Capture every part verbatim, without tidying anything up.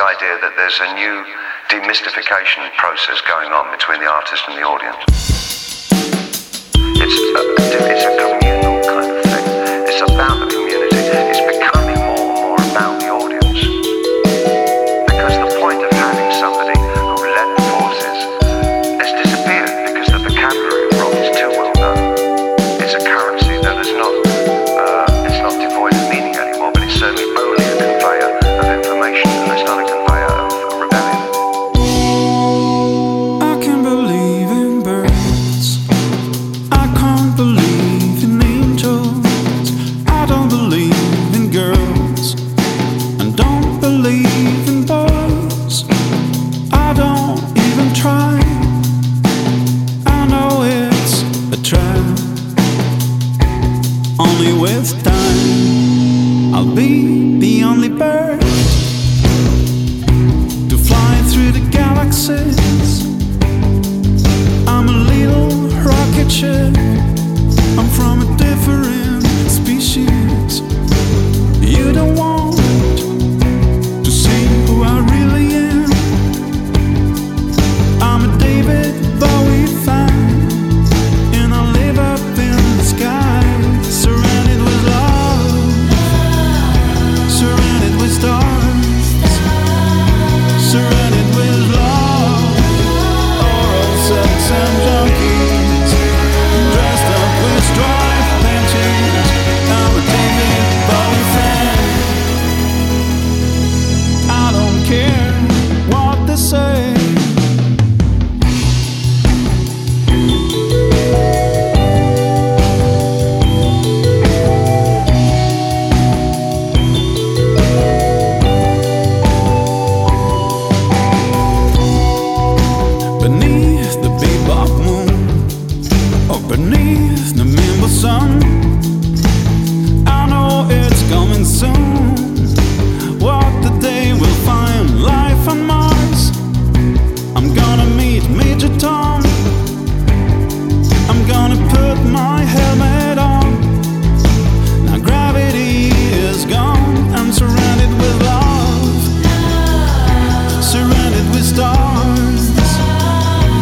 idea that there's a new demystification process going on between the artist and the audience. It's a, it's a communal kind of thing. It's about the community. It's becoming more and more about the audience. Because the point of having somebody who led the forces has disappeared because the vocabulary of rock is too well known. It's a currency that is not, uh, it's not devoid of meaning anymore, but it's certainly only a conveyor of information, and it's not a conveyor of rebellion. I can believe in birds. I can't believe in angels. I don't believe in girls and don't believe in boys. I don't even try. I know it's a trap. Only with time I'll be the only bird to fly through the galaxies. I'm a little rocket ship. I'm from a different species. You don't want to see who I really am. I'm a David Bowie fan, and I live up in the sky, surrounded with love, surrounded with stars, surrounded with love. Oral sex and junkies, dressed up with striped panties. I'm a David Bowie fan. I don't care what they say. Beneath the bebop moon, or beneath the nimble sun, I know it's coming soon. What the day will find life on Mars. I'm gonna meet Major Tom. I'm gonna put my helmet on. Now gravity is gone. I'm surrounded with love, surrounded with stars,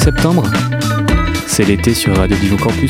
septembre. C'est l'été sur Radio Divo Campus.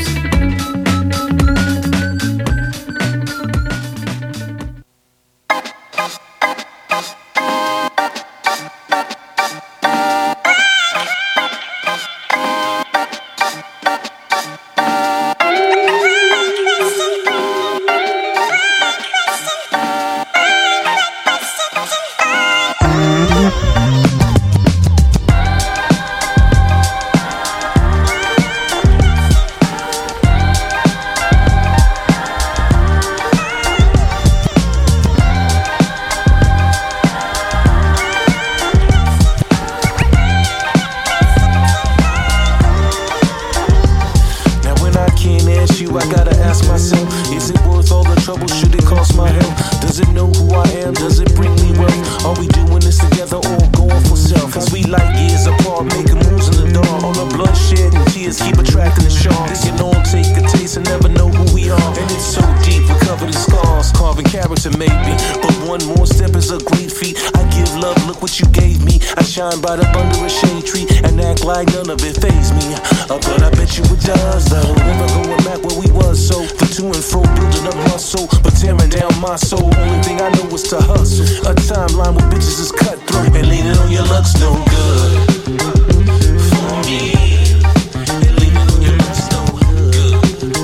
Right up under a shade tree and act like none of it fazed me. Uh, but I bet you it does though. Never going back where we was, so the to and fro building up muscle, but tearing down my soul. Only thing I know is to hustle. A timeline where bitches is cutthroat and leaning on your luck's no good for me. And leaning on your luck's no good.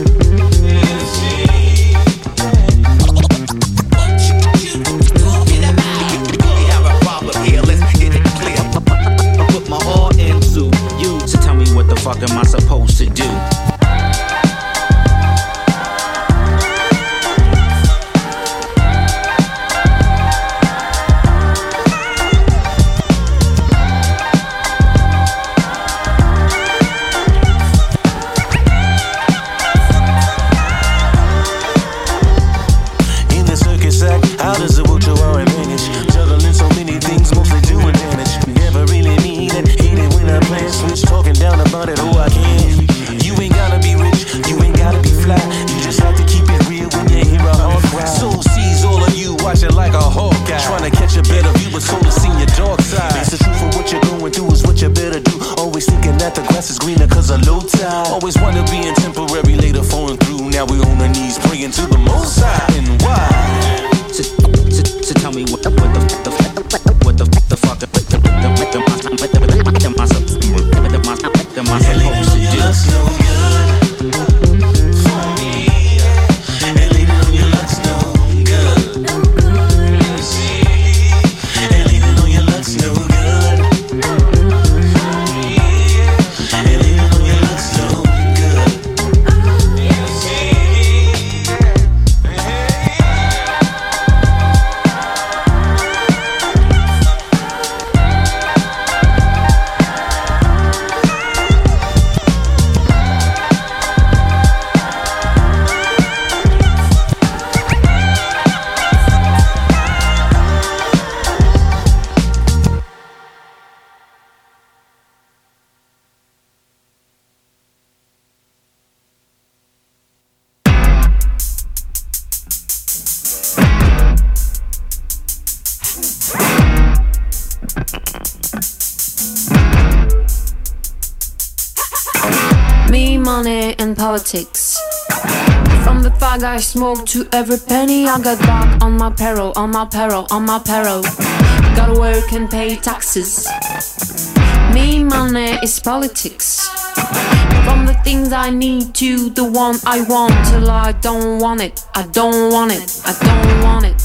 We have a problem here. Let's get it clear. Put my all into you. So tell me what the fuck am I supposed to do? In the circus act, how does it work to our advantage? Juggling so many things, mostly doing damage. Never really mean it, hate it when I play switch. Talking down about it, oh I can. You ain't gotta be rich, you ain't gotta be flat. You just have to keep it real when you hear a hard cry. Soul sees all of you watching like a hawk guy, trying to catch a better view, but soul has seen your dark side. It's the truth of what you're going through is what you better do. Always thinking that the grass is greener cause of low tide. Always wanna be in temporary, later falling through. Now we on our knees praying to the Most High. And why? So, so, so tell me what the what the the what the the fuck the the the the am I supposed to do? Looks no good for me, and leaning on your looks no good. You see, and leaning on your looks no good. And leaning on your looks no good. You see, Me, money, and politics. From the fag I smoke to every penny I got back on my peril, on my peril, on my peril. Gotta work and pay taxes. Me, money is politics. From the things I need to the one I want till I don't want it, I don't want it, I don't want it.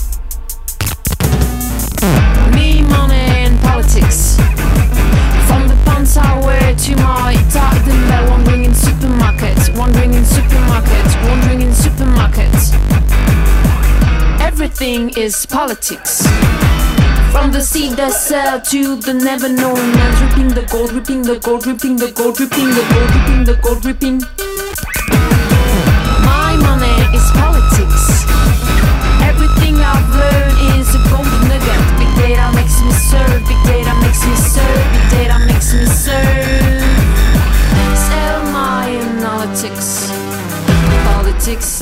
Me, money, and politics. From the pants I wear to my Titan belt, wandering in supermarkets, wandering in supermarkets, wandering in supermarkets. Everything is politics. From the seed that sell to the never known lands, ripping the gold, ripping the gold, ripping the gold, ripping the gold, ripping the gold, ripping. My money is politics. Everything I've learned is a golden nugget. Big data makes me serve, big data makes me serve, big data makes me serve. Sell my analytics, politics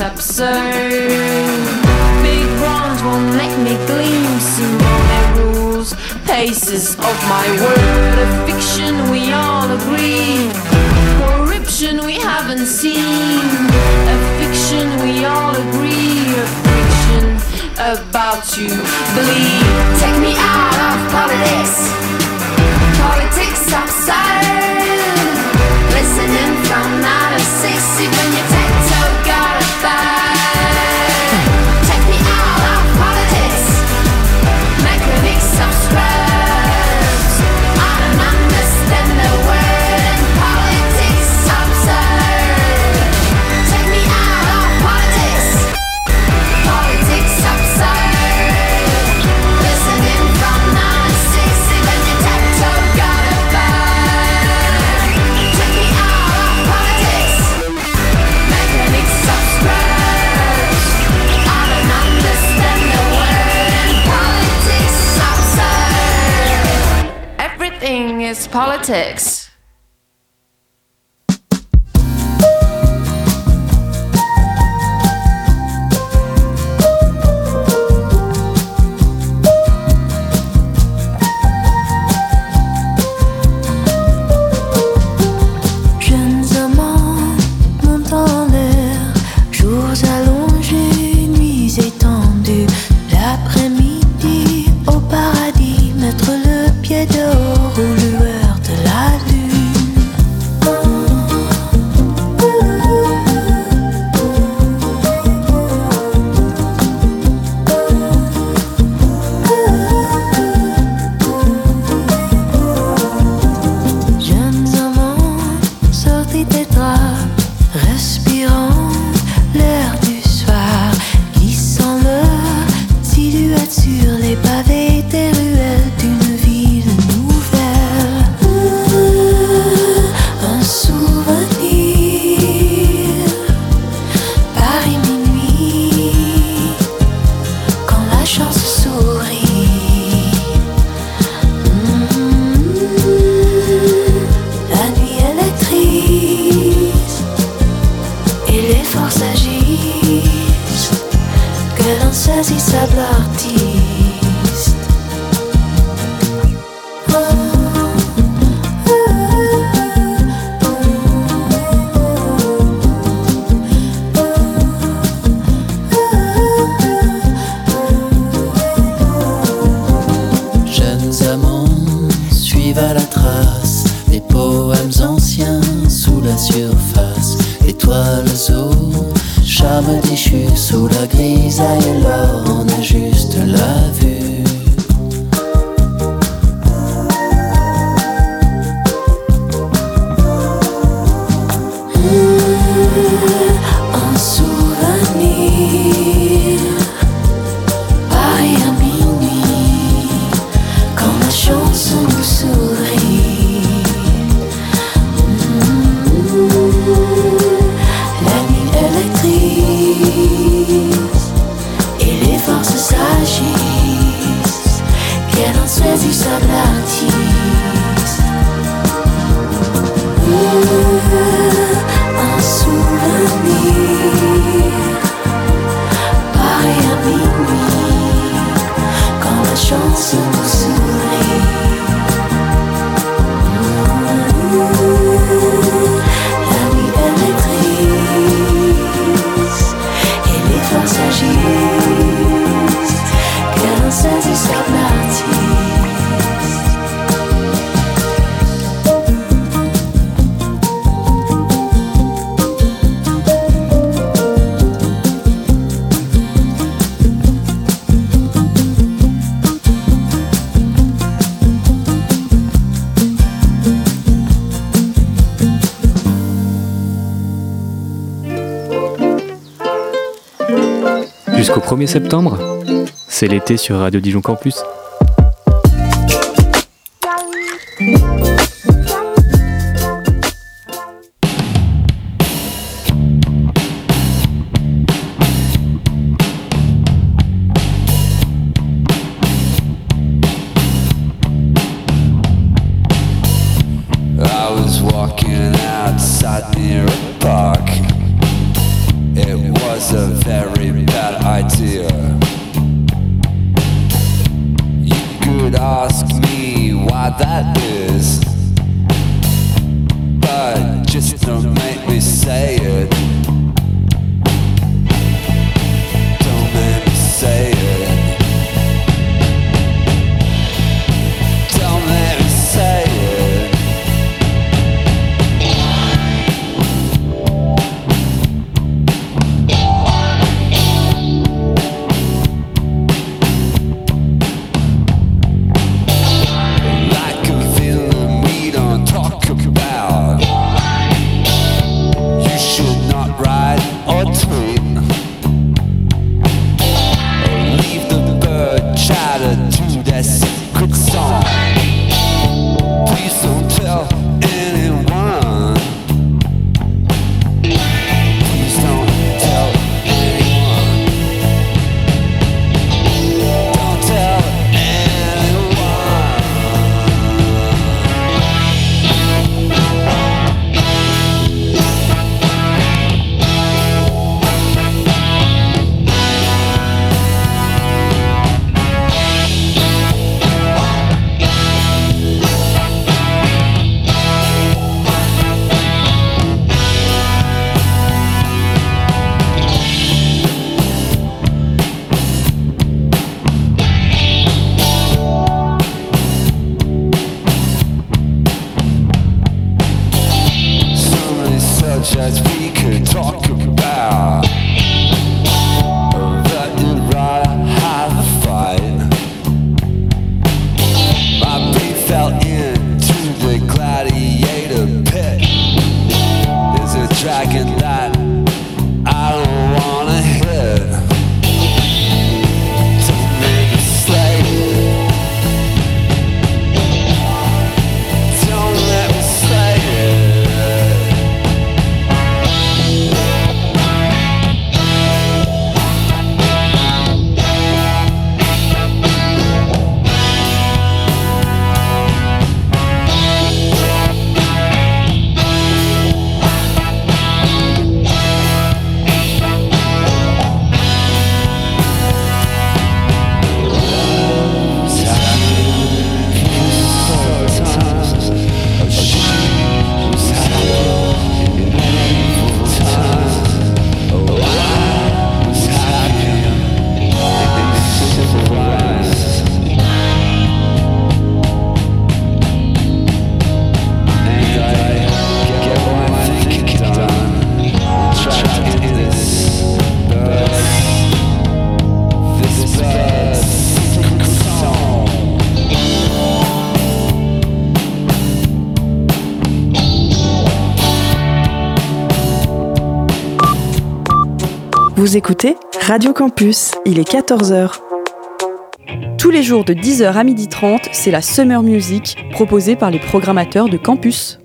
absurd. Big bronze won't make me gleam, Simone rules, faces of my word. A fiction we all agree, corruption we haven't seen. A fiction we all agree, a fiction about to believe. Take me out of politics, politics absurd. Listening from nine to six, even your tech-toe got a bag. Take me out of politics, mechanics abstract. I don't understand the word politics absurd. Take me out of politics, politics absurd. Listening from nine to six, even your tech-toe got a bag. Take me out of politics, mechanics abstract. I don't understand the word politics absurd. Everything is politics. Jeunes amants montent en l'air, jours allongés, nuits étendues. L'après-midi au paradis, mettre le pied dehors aux lueurs de la lune. Jeunes amants sortis des draps, respirant l'air du soir, glissant leur silhouette sur les pavés des ruelles d'une ville nouvelle. Un souvenir, Paris minuit, quand la chance sourit. La nuit électrise et les forces agissent, que l'insaisissable artiste. Jeunes amants suivent à la trace des poèmes anciens sous la surface. Étoiles au charme déchu, sous la grisaille et l'or, on ajuste la vue. Un souvenir, Paris à minuit, quand la chance nous sourit. La nuit électrise et les forces agissent, quel insaisissable artiste. Un souvenir, Paris à minuit, quand la chance nous sourit. La nuit électrise et les forces agissent, quel insaisissable artiste. Jusqu'au premier septembre, c'est l'été sur Radio Dijon Campus. I was walking outside near a park. It was a very bad idea. that is. But just don't make me say it. Don't make me say it. Don't let me say it. Like a feeling we don't talk about. You should not write or tweet. Or leave the bird chatter to their secret song. Please don't tell anyone. Please don't tell anyone. Don't tell anyone. So many subjects we could talk about. That you'd rather have a fight. My brain fell into the gladiator pit. There's a dragon that I don't wanna hit. Don't make me slay it. Don't let me slay it. Vous écoutez Radio Campus, il est quatorze heures. Tous les jours de dix heures à midi trente, c'est la Summer Music proposée par les programmateurs de Campus.